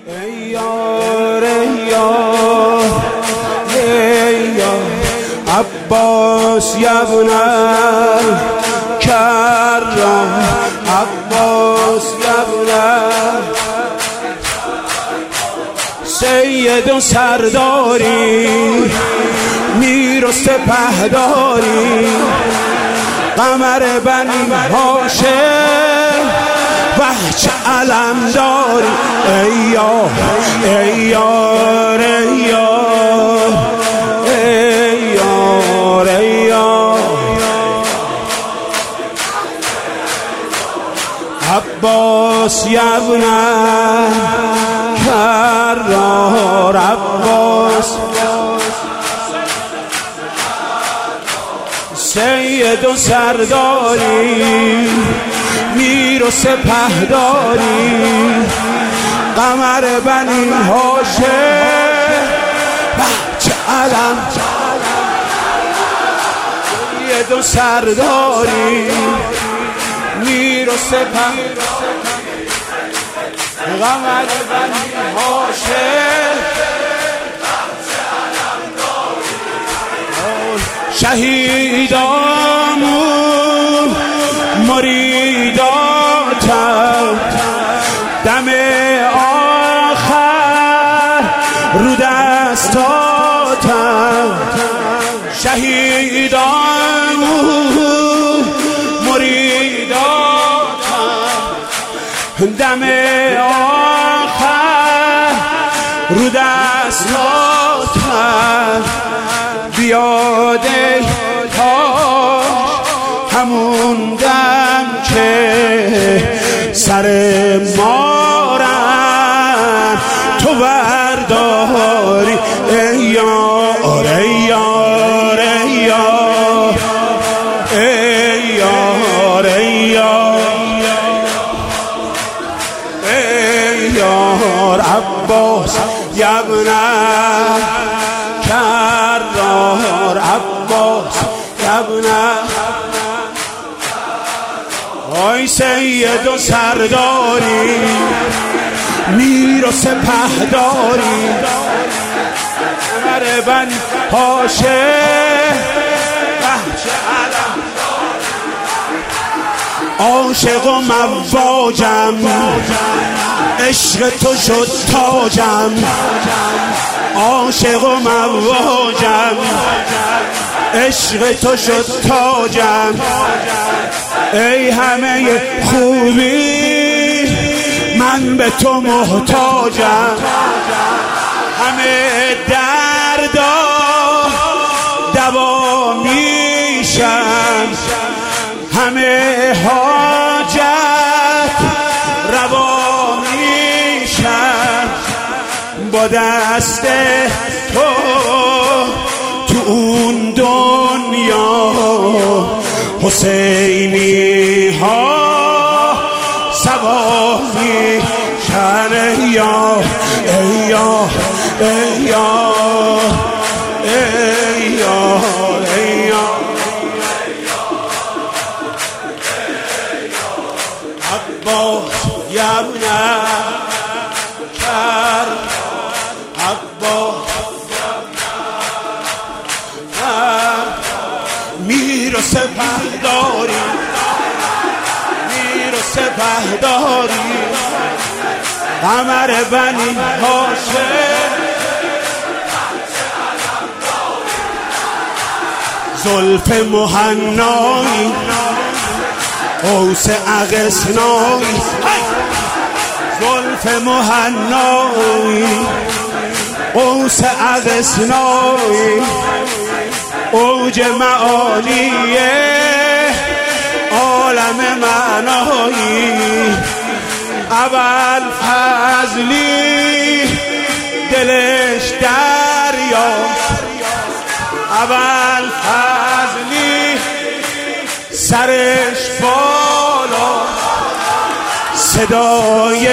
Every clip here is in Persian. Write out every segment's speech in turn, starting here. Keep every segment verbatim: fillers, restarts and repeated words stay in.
ای یار ای یار ای یار عباس یبن کرام عباس یبن سید و سرداری میر و سپهداری قمر بنی هاشم وحچ علم داری ای یار ای یار ای یار ای یار ای یار عباس یبن کرار عباس سید و سرداری میر و سپهداری قمر بنی هاشم بچه علم سید و سرداری میر و سپهداری قمر بنی هاشم شهیدامون مریداتم دم آخر رو دستاتم شهیدامون مریداتم دم آخر رو دستاتم بیاده همون دم که سر مارم تو برداری ای یار ای یار ای یار ای یار ای یار ای یار عباس یبن کرار عباس یبن آی سید و سرداری میر و سپهداری قمر بنی هاشم بچه علم عاشق و مواجم عشق تو شد تاجم عاشق و مواجم عشق تو شد تاجم ای همه خوبی من به تو محتاجم همه دردا دوا میشم همه حاجت روا میشم با دست تو تو اون دنیا حسینی ها سوا میشن ای یار ای یار ای یار ای یار ای یار عباس یبن کر عباس میر و سپهداری میر و سپهداری قمر بنی هاشم زلف مهنایی قوس اغسنایی زلف مهنایی قوس اغسنایی اوج معالی عالم معنایی اول فضلی دلش دریا اول فضلی سرش بالا صدای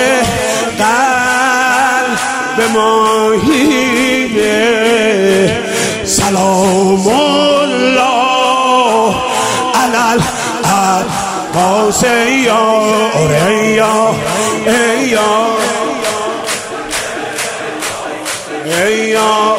قلب ماهینه سلام الله علل عباس ای یار ای یار ای یار ای یار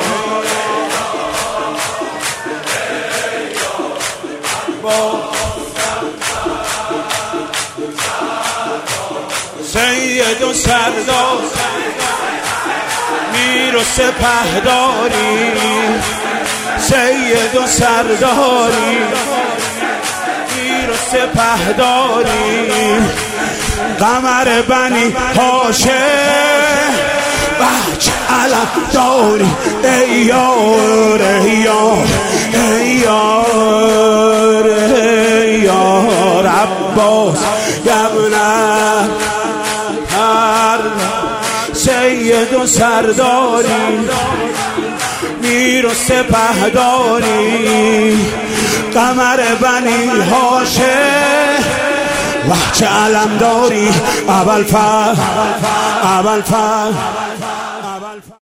سید و سردار میر و سپهداری سید و سرداری میر و سپهداری قمر بنی هاشم بچ علم داری ای یار ای یار ای یار ای یار عباس یبنه هر سید و سرداری میر و سپهداری قمر بنی هاشم وحچه علم داری ابوالفضل ابوالفضل